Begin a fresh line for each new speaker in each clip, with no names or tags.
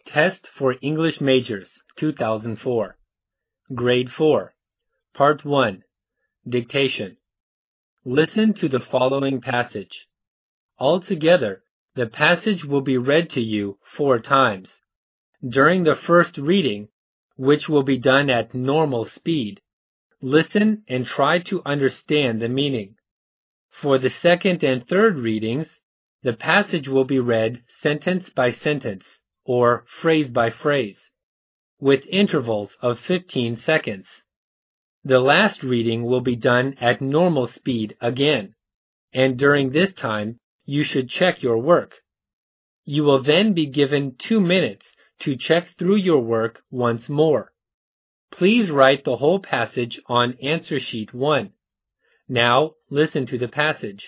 Test for English Majors, 2004. Grade 4. Part 1. Dictation. Listen to the following passage. Altogether, the passage will be read to you 4 times. During the first reading, which will be done at normal speed, listen and try to understand the meaning. For the second and third readings, the passage will be read sentence by sentence, or phrase by phrase, with intervals of 15 seconds. The last reading will be done at normal speed again, and during this time, you should check your work. You will then be given 2 minutes to check through your work once more. Please write the whole passage on answer sheet 1. Now, listen to the passage.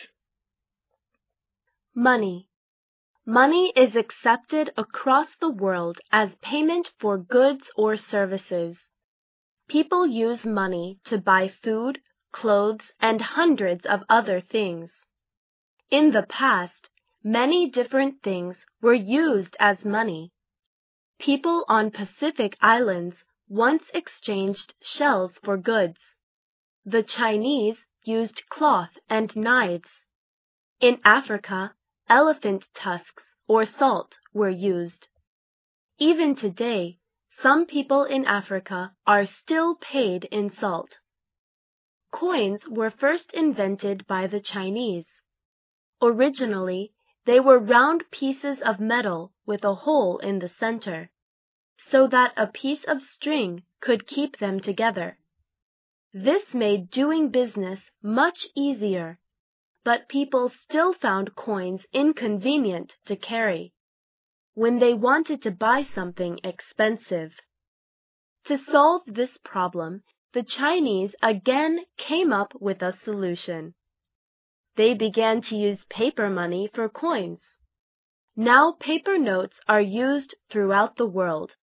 Money. Money is accepted across the world as payment for goods or services. People use money to buy food, clothes, and hundreds of other things. In the past, many different things were used as money. People on Pacific Islands once exchanged shells for goods. The Chinese used cloth and knives. In Africa, elephant tusks or salt were used. Even today, some people in Africa are still paid in salt. Coins were first invented by the Chinese. Originally, they were round pieces of metal with a hole in the center, so that a piece of string could keep them together. This made doing business much easier, but people still found coins inconvenient to carry when they wanted to buy something expensive. To solve this problem, the Chinese again came up with a solution. They began to use paper money for coins. Now paper notes are used throughout the world.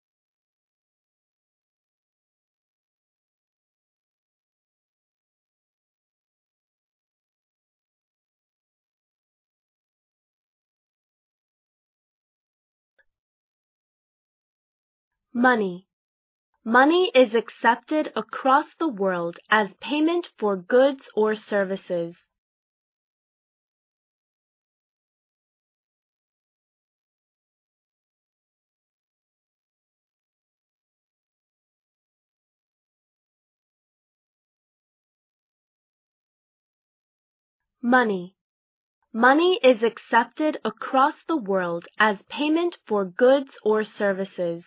Money. Money is accepted across the world as payment for goods or services. Money. Money is accepted across the world as payment for goods or services.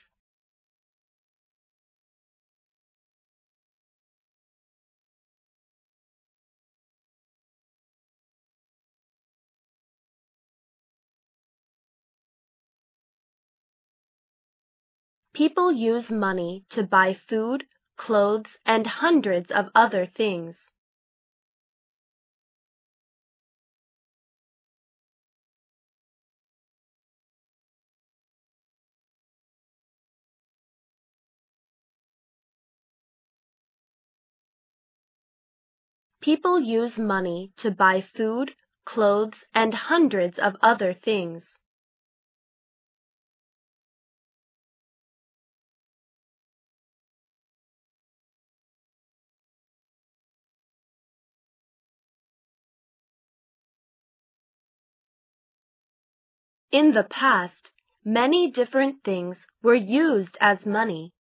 People use money to buy food, clothes, and hundreds of other things. People use money to buy food, clothes, and hundreds of other things. In the past, many different things were used as money.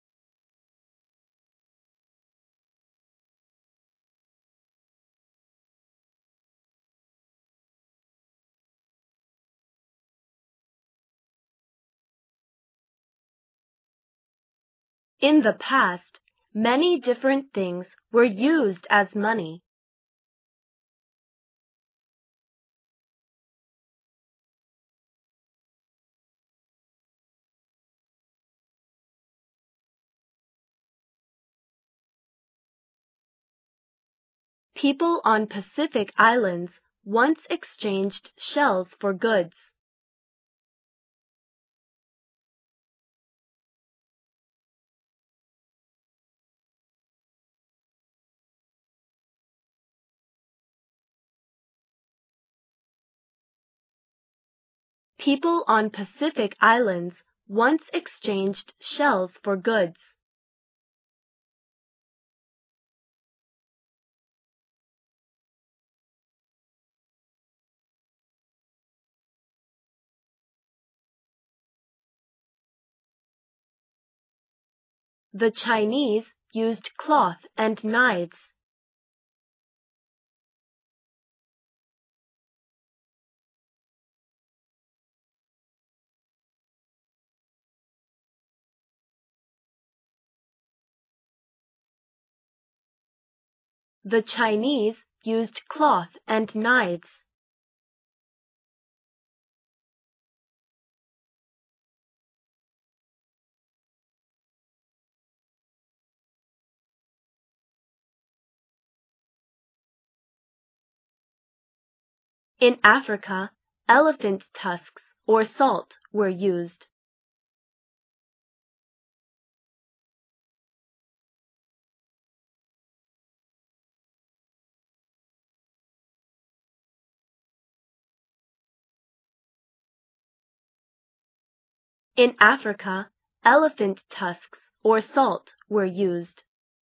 In the past, many different things were used as money. People on Pacific Islands once exchanged shells for goods. People on Pacific Islands once exchanged shells for goods. The Chinese used cloth and knives. The Chinese used cloth and knives. In Africa, elephant tusks or salt were used. In Africa, elephant tusks or salt were used.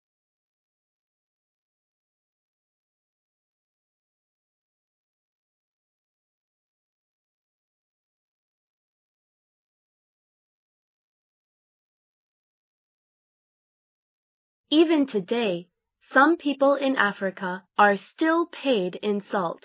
Even today, some people in Africa are still paid in salt.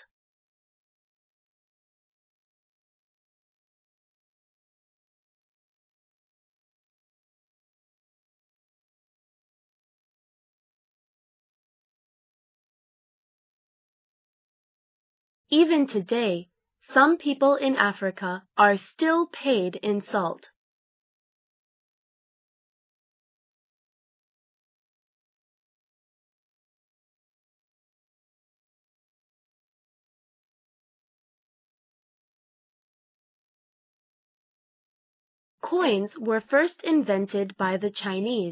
Even today, some people in Africa are still paid in salt. Coins were first invented by the Chinese.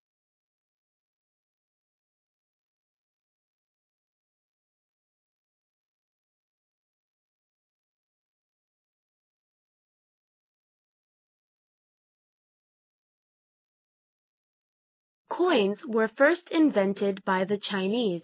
Coins were first invented by the Chinese.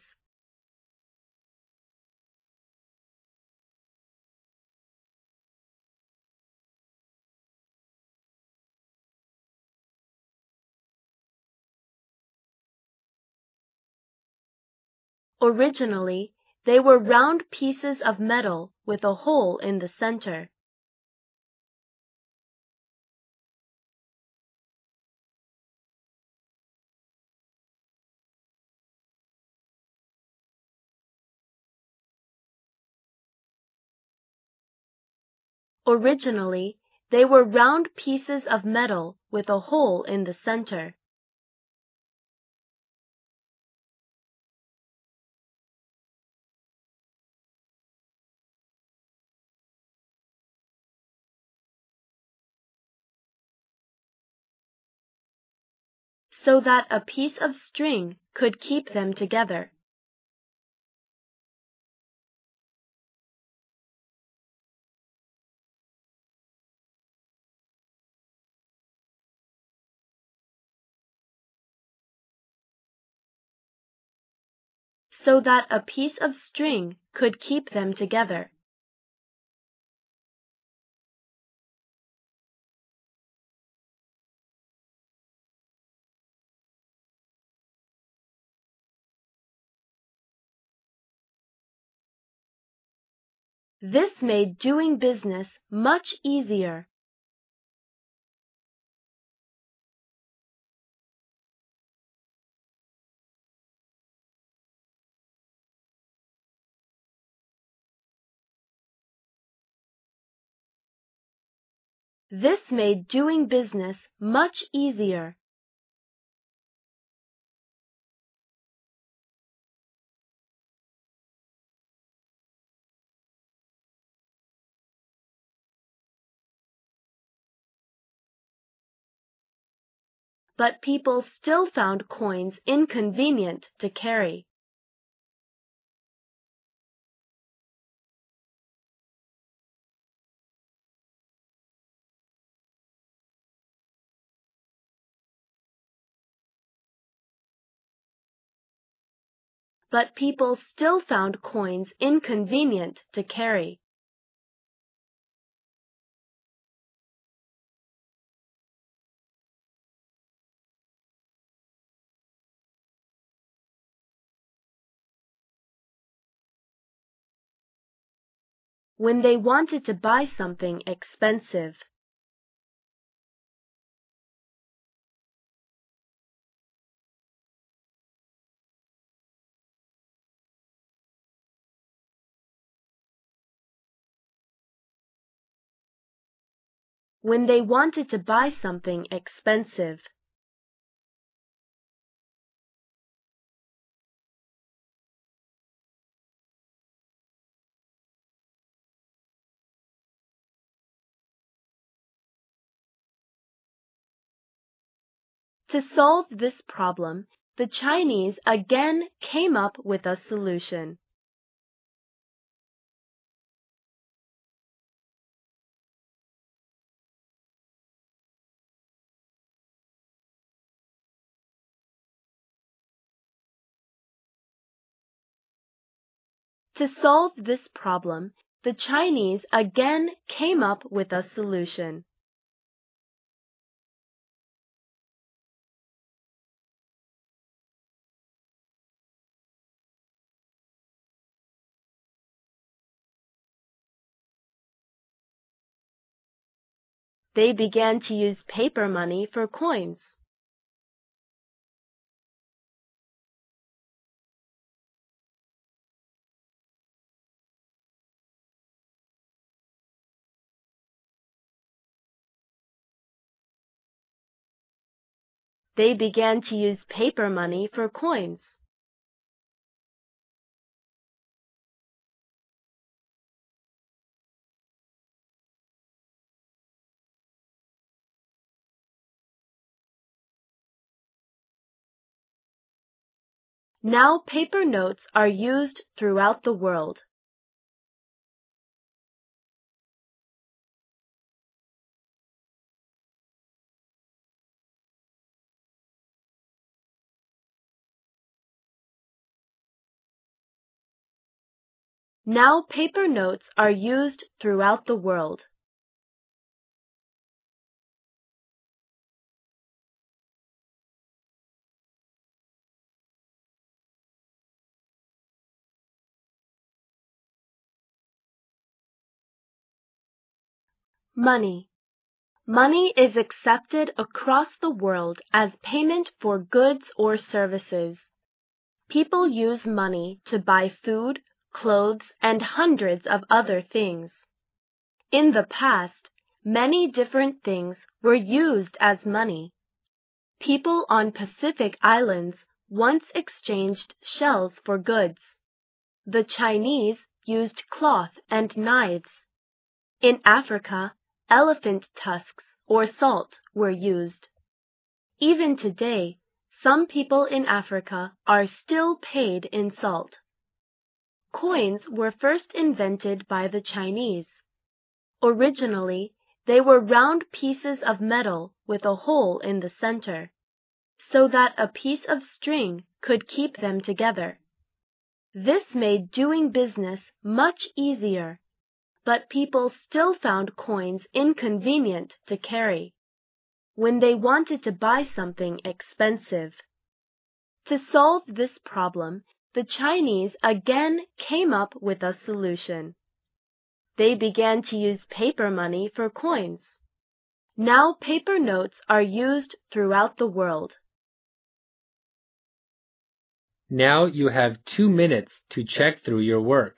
Originally, they were round pieces of metal with a hole in the center. Originally, they were round pieces of metal with a hole in the center. So that a piece of string could keep them together. So that a piece of string could keep them together. This made doing business much easier. This made doing business much easier. But people still found coins inconvenient to carry. but people still found coins inconvenient to carry. When they wanted to buy something expensive. When they wanted to buy something expensive. To solve this problem, the Chinese again came up with a solution. To solve this problem, the Chinese again came up with a solution. They began to use paper money for coins. They began to use paper money for coins. Now paper notes are used throughout the world. Now paper notes are used throughout the world. Money. Money is accepted across the world as payment for goods or services. People use money to buy food, clothes, and hundreds of other things. In the past, many different things were used as money. People on Pacific Islands once exchanged shells for goods. The Chinese used cloth and knives. In Africa, elephant tusks or salt were used. Even today, some people in Africa are still paid in salt. Coins were first invented by the Chinese. Originally, they were round pieces of metal with a hole in the center, so that a piece of string could keep them together. This made doing business much easier, but people still found coins inconvenient to carry when they wanted to buy something expensive. To solve this problem, the Chinese again came up with a solution. They began to use paper money for coins. Now paper notes are used throughout the world.
Now you have 2 minutes to check through your work.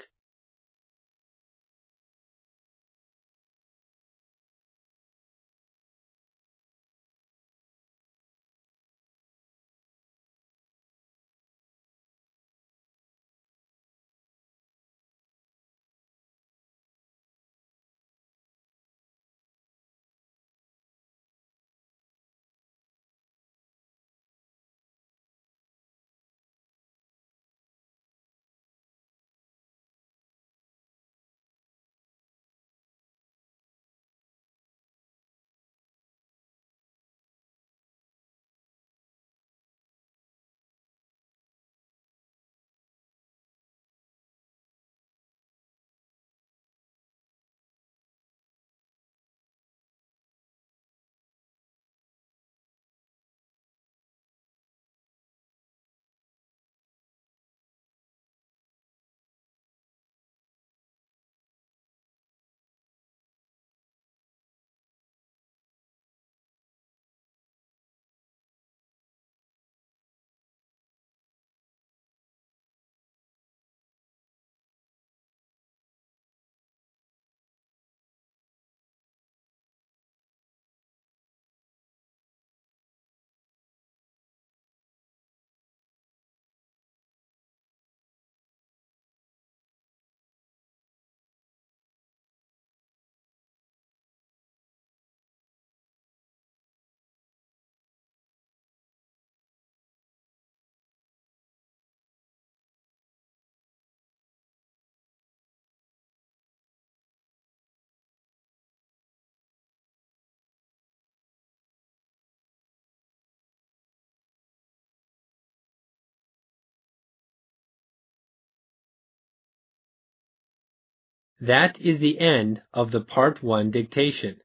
That is the end of the Part 1 dictation.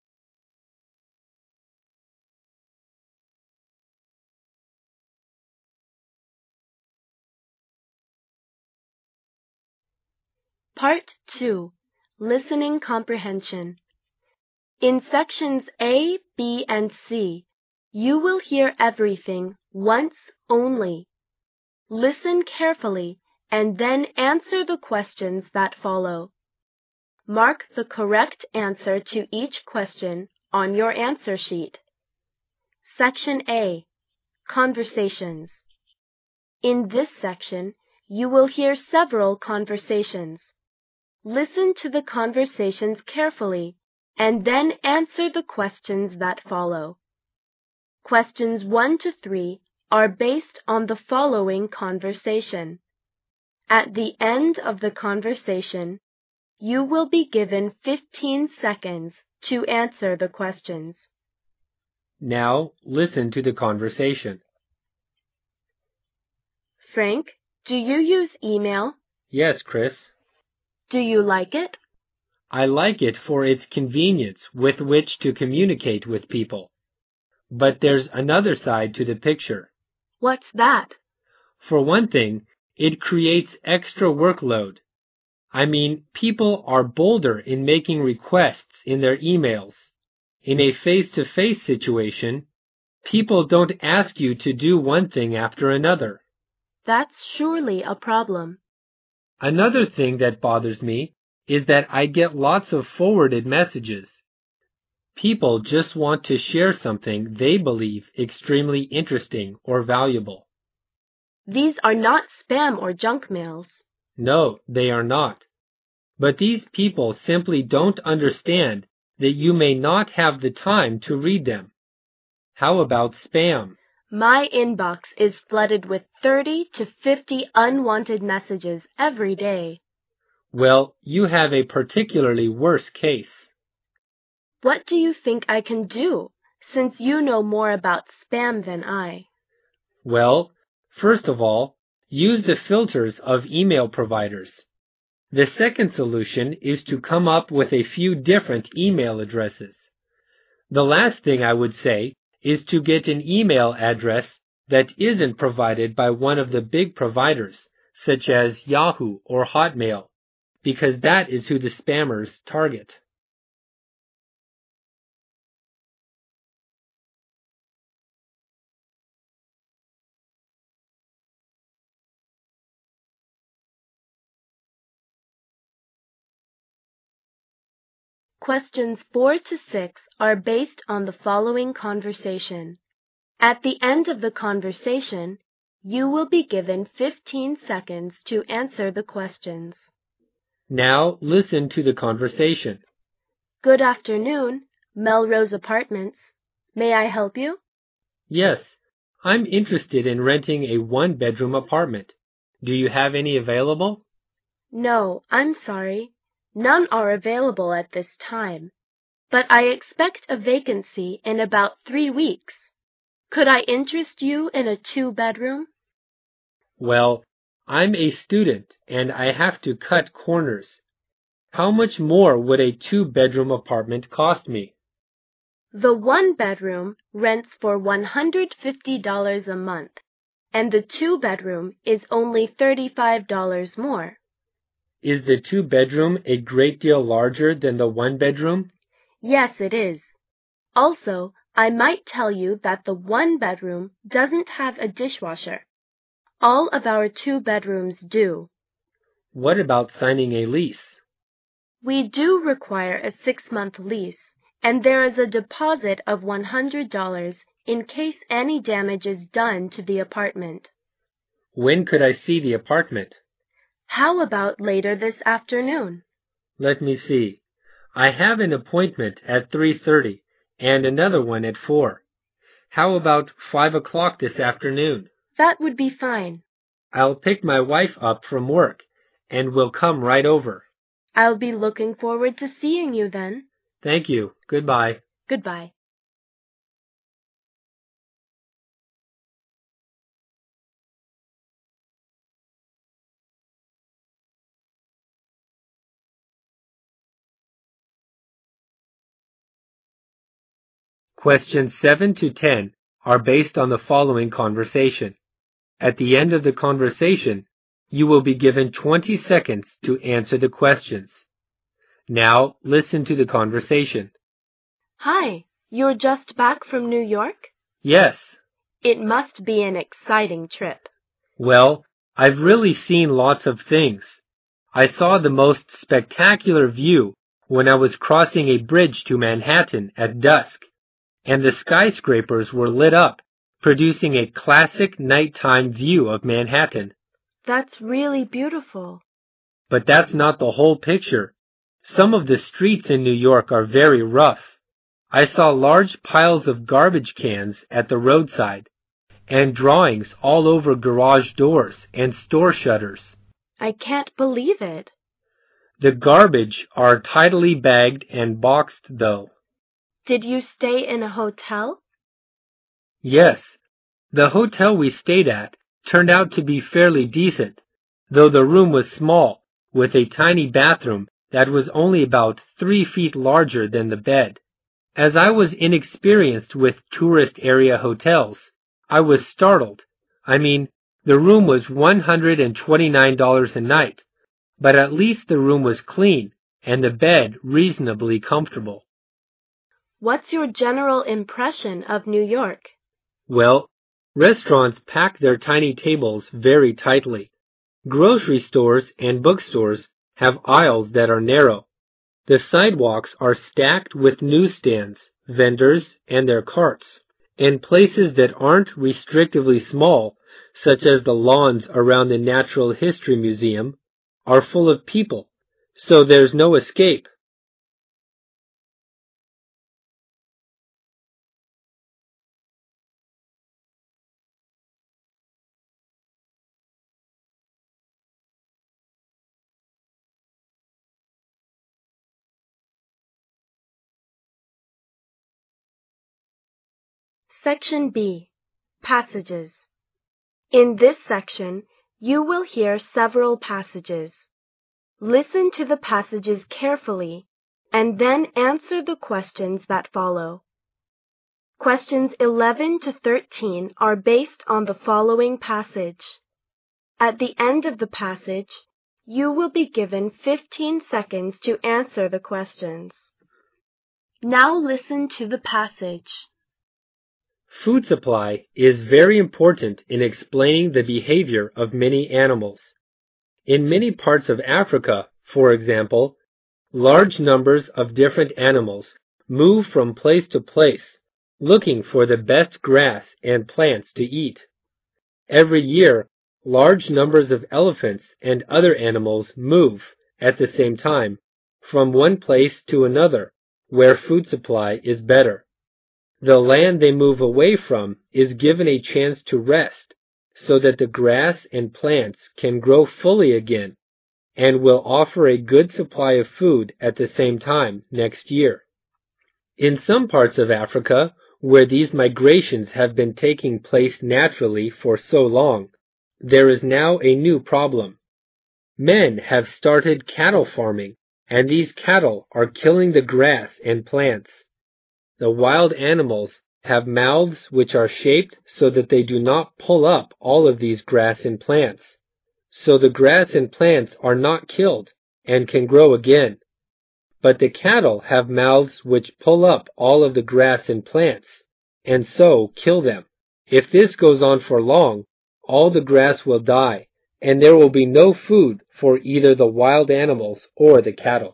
Part 2. Listening Comprehension. In sections A, B, and C, you will hear everything once only. Listen carefully and then answer the questions that follow. Mark the correct answer to each question on your answer sheet. Section A. Conversations. In this section, you will hear several conversations. Listen to the conversations carefully and then answer the questions that follow. Questions 1 to 3 are based on the following conversation. At the end of the conversation, you will be given 15 seconds to answer the questions.
Now listen to the conversation.
Frank, do you use email?
Yes, Chris.
Do you like it?
I like it for its convenience with which to communicate with people. But there's another side to the picture.
What's that?
For one thing, it creates extra workload. I mean, people are bolder in making requests in their emails. In a face-to-face situation, people don't ask you to do one thing after another.
That's surely a problem.
Another thing that bothers me is that I get lots of forwarded messages. People just want to share something they believe extremely interesting or valuable.
These are not spam or junk mails.
No, they are not. But these people simply don't understand that you may not have the time to read them. How about spam?
My inbox is flooded with 30 to 50 unwanted messages every day.
Well, you have a particularly worse case.
What do you think I can do, since you know more about spam than I?
Well, first of all, use the filters of email providers. The second solution is to come up with a few different email addresses. The last thing I would say is to get an email address that isn't provided by one of the big providers, such as Yahoo or Hotmail, because that is who the spammers target.
Questions 4 to 6 are based on the following conversation. At the end of the conversation, you will be given 15 seconds to answer the questions.
Now listen to the conversation.
Good afternoon, Melrose Apartments. May I help you?
Yes, I'm interested in renting a one-bedroom apartment. Do you have any available?
No, I'm sorry. None are available at this time, but I expect a vacancy in about 3 weeks. Could I interest you in a 2-bedroom?
Well, I'm a student and I have to cut corners. How much more would a two-bedroom apartment cost me?
The 1-bedroom rents for $150 a month, and the 2-bedroom is only $35 more.
Is the two-bedroom a great deal larger than the one-bedroom?
Yes, it is. Also, I might tell you that the 1-bedroom doesn't have a dishwasher. All of our 2-bedrooms do.
What about signing a lease?
We do require a 6-month lease, and there is a deposit of $100 in case any damage is done to the apartment.
When could I see the apartment?
How about later this afternoon?
Let me see. I have an appointment at 3:30 and another one at 4. How about 5 o'clock this afternoon?
That would be fine.
I'll pick my wife up from work and we'll come right over.
I'll be looking forward to seeing you then.
Thank you. Goodbye.
Goodbye.
Questions 7 to 10 are based on the following conversation. At the end of the conversation, you will be given 20 seconds to answer the questions. Now, listen to the conversation.
Hi, you're just back from New York?
Yes.
It must be an exciting trip.
Well, I've really seen lots of things. I saw the most spectacular view when I was crossing a bridge to Manhattan at dusk, and the skyscrapers were lit up, producing a classic nighttime view of Manhattan.
That's really beautiful.
But that's not the whole picture. Some of the streets in New York are very rough. I saw large piles of garbage cans at the roadside, and drawings all over garage doors and store shutters.
I can't believe it.
The garbage are tidily bagged and boxed, though.
Did you stay in a hotel?
Yes, the hotel we stayed at turned out to be fairly decent, though the room was small, with a tiny bathroom that was only about 3 feet larger than the bed. As I was inexperienced with tourist area hotels, I was startled. I mean, the room was $129 a night, but at least the room was clean and the bed reasonably comfortable.
What's your general impression of New York?
Well, restaurants pack their tiny tables very tightly. Grocery stores and bookstores have aisles that are narrow. The sidewalks are stacked with newsstands, vendors, and their carts. And places that aren't restrictively small, such as the lawns around the Natural History Museum, are full of people, so there's no escape.
Section B. Passages. In this section, you will hear several passages. Listen to the passages carefully and then answer the questions that follow. Questions 11 to 13 are based on the following passage. At the end of the passage, you will be given 15 seconds to answer the questions. Now listen to the passage.
Food supply is very important in explaining the behavior of many animals. In many parts of Africa, for example, large numbers of different animals move from place to place, looking for the best grass and plants to eat. Every year, large numbers of elephants and other animals move, at the same time, from one place to another, where food supply is better. The land they move away from is given a chance to rest, so that the grass and plants can grow fully again, and will offer a good supply of food at the same time next year. In some parts of Africa, where these migrations have been taking place naturally for so long, there is now a new problem. Men have started cattle farming, and these cattle are killing the grass and plants. The wild animals have mouths which are shaped so that they do not pull up all of these grass and plants. So the grass and plants are not killed and can grow again. But the cattle have mouths which pull up all of the grass and plants, and so kill them. If this goes on for long, all the grass will die, and there will be no food for either the wild animals or the cattle.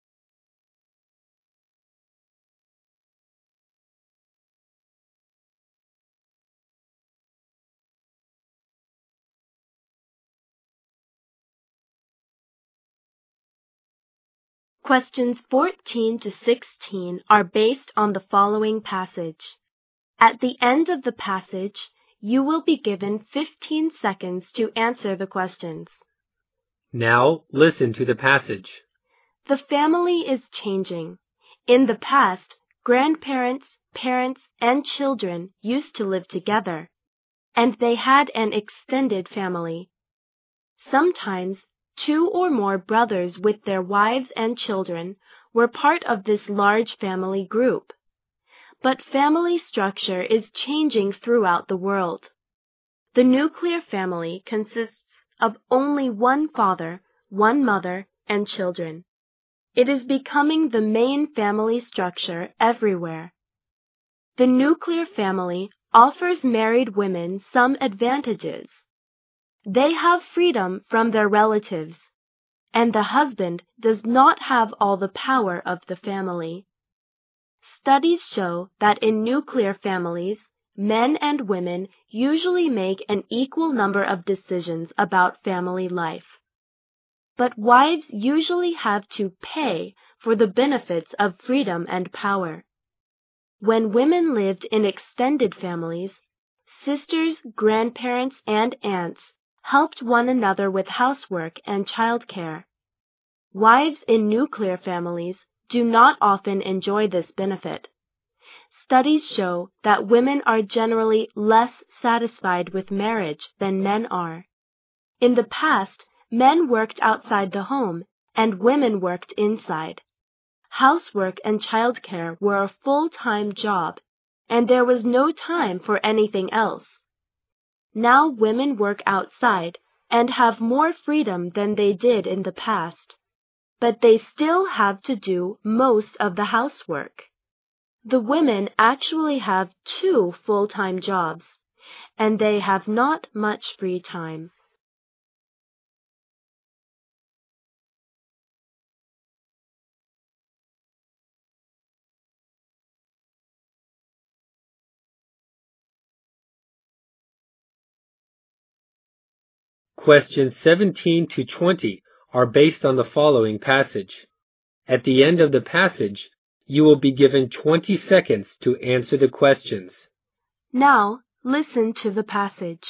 Questions 14 to 16 are based on the following passage. At the end of the passage, you will be given 15 seconds to answer the questions.
Now listen to the passage.
The family is changing. In the past, grandparents, parents, and children used to live together, and they had an extended family. Sometimes 2 or more brothers with their wives and children were part of this large family group. But family structure is changing throughout the world. The nuclear family consists of only one father, one mother, and children. It is becoming the main family structure everywhere. The nuclear family offers married women some advantages. They have freedom from their relatives, and the husband does not have all the power of the family. Studies show that in nuclear families, men and women usually make an equal number of decisions about family life. But wives usually have to pay for the benefits of freedom and power. When women lived in extended families, sisters, grandparents, and aunts helped one another with housework and childcare. Wives in nuclear families do not often enjoy this benefit. Studies show that women are generally less satisfied with marriage than men are. In the past, men worked outside the home and women worked inside. Housework and childcare were a full-time job, and there was no time for anything else. Now women work outside and have more freedom than they did in the past, but they still have to do most of the housework. The women actually have 2 full-time jobs, and they have not much free time.
Questions 17 to 20 are based on the following passage. At the end of the passage, you will be given 20 seconds to answer the questions.
Now, listen to the passage.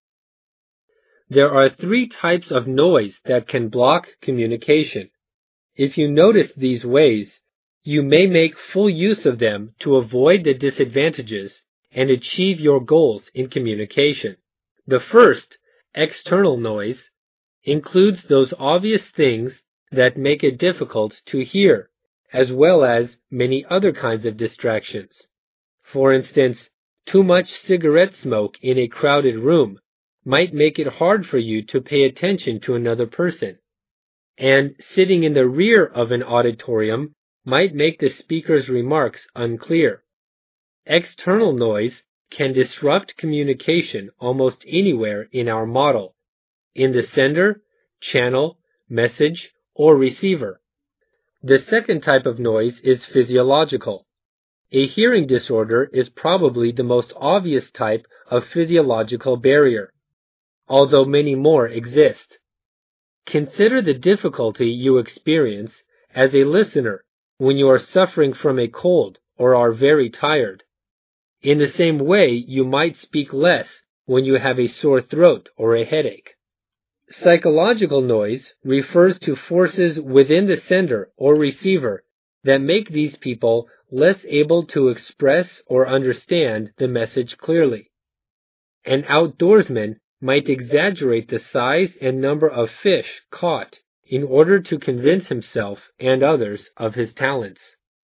There are 3 types of noise that can block communication. If you notice these ways, you may make full use of them to avoid the disadvantages and achieve your goals in communication. The first, external noise, includes those obvious things that make it difficult to hear, as well as many other kinds of distractions. For instance, too much cigarette smoke in a crowded room might make it hard for you to pay attention to another person, and sitting in the rear of an auditorium might make the speaker's remarks unclear. External noise can disrupt communication almost anywhere in our model, in the sender, channel, message, or receiver. The second type of noise is physiological. A hearing disorder is probably the most obvious type of physiological barrier, although many more exist. Consider the difficulty you experience as a listener when you are suffering from a cold or are very tired. In the same way, you might speak less when you have a sore throat or a headache. Psychological noise refers to forces within the sender or receiver that make these people less able to express or understand the message clearly. An outdoorsman might exaggerate the size and number of fish caught in order to convince himself and others of his talents.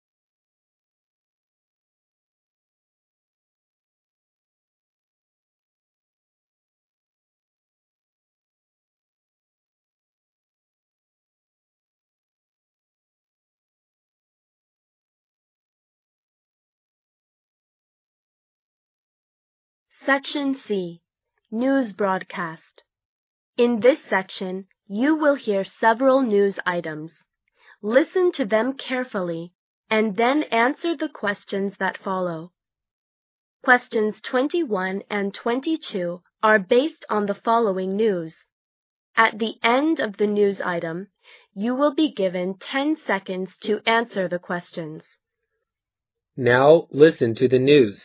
Section C. News Broadcast. In this section, you will hear several news items. Listen to them carefully and then answer the questions that follow. Questions 21 and 22 are based on the following news. At the end of the news item, you will be given 10 seconds to answer the questions.
Now listen to the news.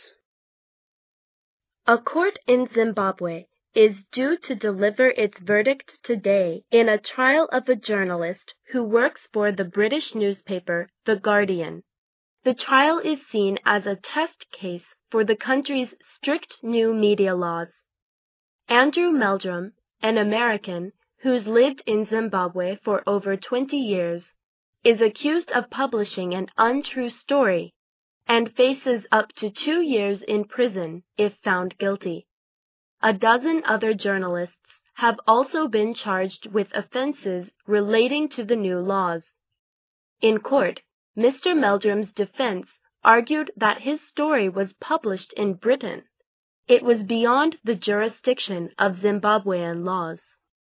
A court in Zimbabwe is due to deliver its verdict today in a trial of a journalist who works for the British newspaper The Guardian. The trial is seen as a test case for the country's strict new media laws. Andrew Meldrum, an American who's lived in Zimbabwe for over 20 years, is accused of publishing an untrue story and faces up to 2 years in prison if found guilty. A dozen other journalists have also been charged with offenses relating to the new laws. In court, Mr. Meldrum's defense argued that his story was published in Britain. It was beyond the jurisdiction of Zimbabwean laws.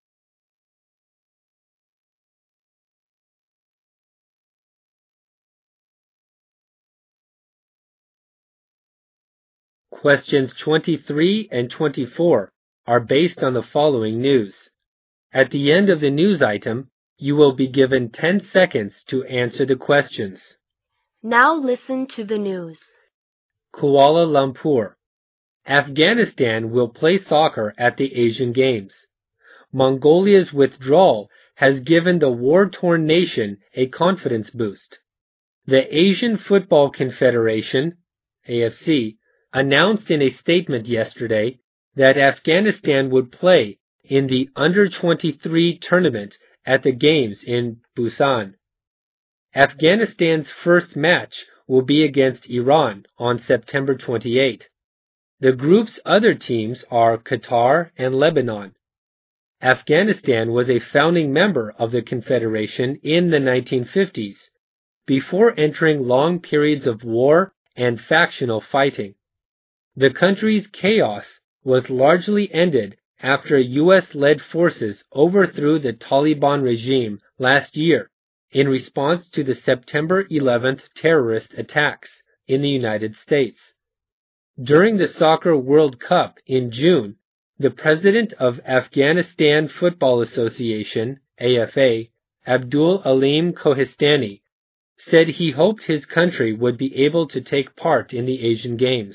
Questions 23 and 24 are based on the following news. At the end of the news item, you will be given 10 seconds to answer the questions.
Now listen to the news.
Kuala Lumpur. Afghanistan will play soccer at the Asian Games. Mongolia's withdrawal has given the war-torn nation a confidence boost. The Asian Football Confederation, AFC, announced in a statement yesterday that Afghanistan would play in the Under-23 tournament at the Games in Busan. Afghanistan's first match will be against Iran on September 28. The group's other teams are Qatar and Lebanon. Afghanistan was a founding member of the Confederation in the 1950s, before entering long periods of war and factional fighting. The country's chaos was largely ended after U.S.-led forces overthrew the Taliban regime last year in response to the September 11th terrorist attacks in the United States. During the Soccer World Cup in June, the president of Afghanistan Football Association, AFA, Abdul Alim Kohistani, said he hoped his country would be able to take part in the Asian Games.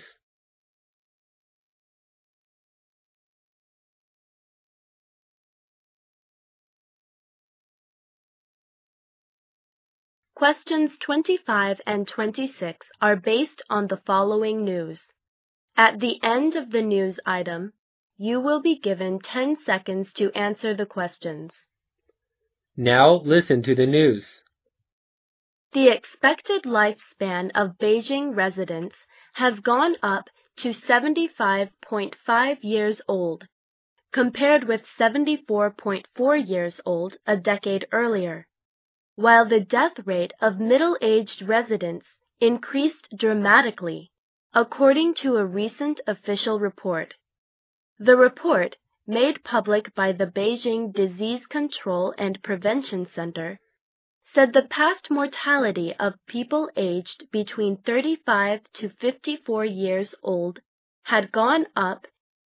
Questions 25 and 26 are based on the following news. At the end of the news item, you will be given 10 seconds to answer the questions.
Now listen to the news.
The expected lifespan of Beijing residents has gone up to 75.5 years old, compared with 74.4 years old a decade earlier, while the death rate of middle-aged residents increased dramatically, according to a recent official report. The report, made public by the Beijing Disease Control and Prevention Center, said the past mortality of people aged between 35 to 54 years old had gone up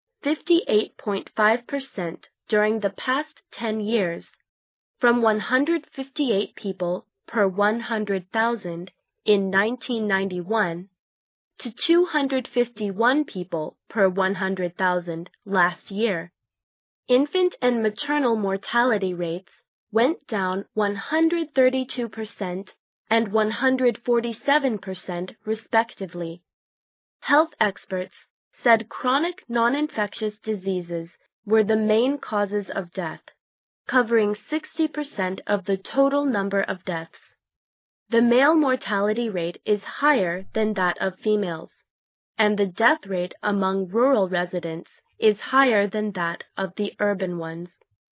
58.5% during the past 10 years, from 158 people per 100,000 in 1991 to 251 people per 100,000 last year. Infant and maternal mortality rates went down 132% and 147% respectively. Health experts said chronic non-infectious diseases were the main causes of death, covering 60% of the total number of deaths. The male mortality rate is higher than that of females, and the death rate among rural residents is higher than that of the urban ones.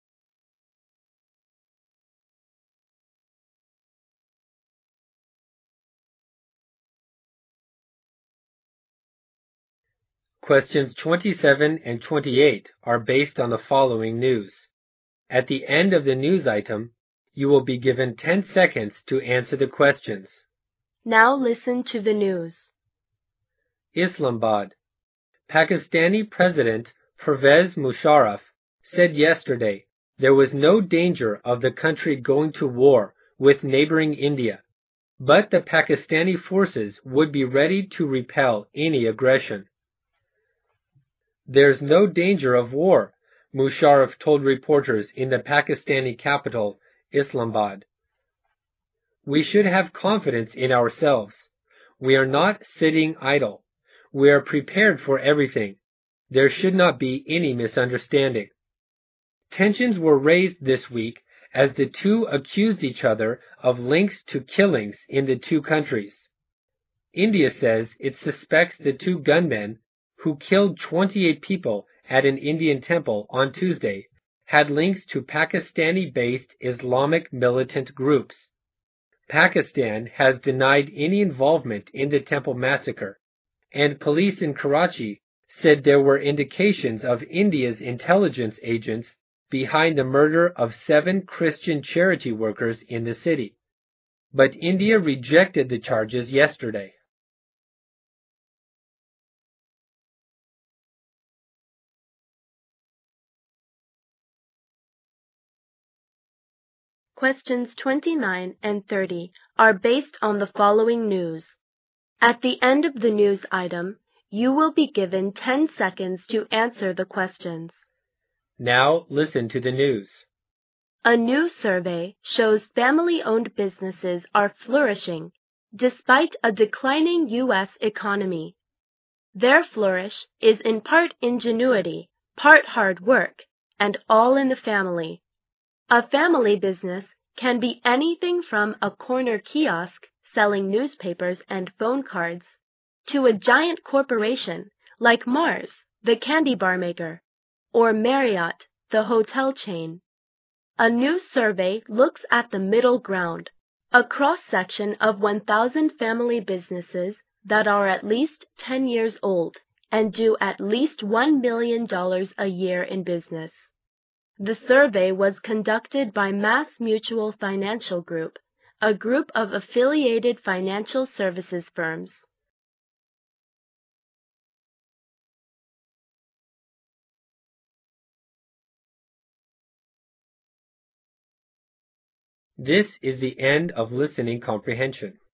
Questions 27 and 28 are based on the following news. At the end of the news item, you will be given 10 seconds to answer the questions.
Now listen to the news.
Islamabad. Pakistani President Pervez Musharraf said yesterday there was no danger of the country going to war with neighboring India, but the Pakistani forces would be ready to repel any aggression. There's no danger of war, Musharraf told reporters in the Pakistani capital, Islamabad. We should have confidence in ourselves. We are not sitting idle. We are prepared for everything. There should not be any misunderstanding. Tensions were raised this week as the two accused each other of links to killings in the two countries. India says it suspects the two gunmen who killed 28 people at an Indian temple on Tuesday had links to Pakistani-based Islamic militant groups. Pakistan has denied any involvement in the temple massacre, and police in Karachi said there were indications of India's intelligence agents behind the murder of 7 Christian charity workers in the city. But India rejected the charges yesterday.
Questions 29 and 30 are based on the following news. At the end of the news item, you will be given 10 seconds to answer the questions.
Now listen to the news.
A new survey shows family-owned businesses are flourishing despite a declining U.S. economy. Their flourish is in part ingenuity, part hard work, and all in the family. A family business can be anything from a corner kiosk selling newspapers and phone cards to a giant corporation like Mars, the candy bar maker, or Marriott, the hotel chain. A new survey looks at the middle ground, a cross-section of 1,000 family businesses that are at least 10 years old and do at least $1 million a year in business. The survey was conducted by Mass Mutual Financial Group, a group of affiliated financial services firms.
This is the end of listening comprehension.